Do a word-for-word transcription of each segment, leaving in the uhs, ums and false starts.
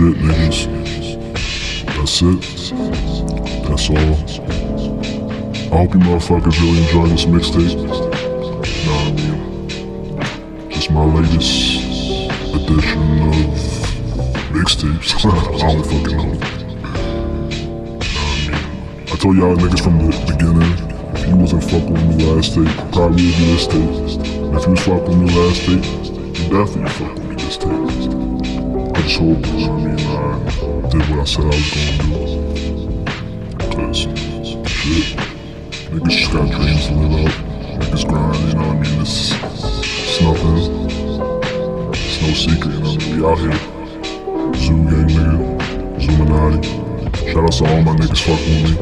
shit, niggas. That's it. That's all. I hope you motherfuckers really enjoy this mixtape. Know what I mean? Just my latest edition of mixtapes. I don't fucking know. I told y'all niggas from the beginning, if you wasn't fucking with me last tape, probably would be this tape. And if you was fucking with me last tape, you definitely fucking with me this tape. I just hope, you know what I mean, I did what I said I was gonna do. Cause, shit, niggas just got dreams to live out. Niggas grind, you know what I mean, it's, it's nothing. It's no secret, you know what I mean, we out here. Zoo gang nigga, Zoominati. Shout out to all my niggas fucking with me.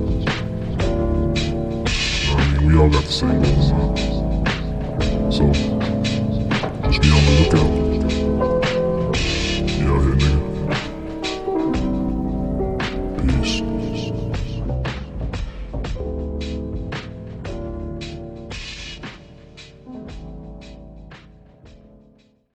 We all got the same goals, man. So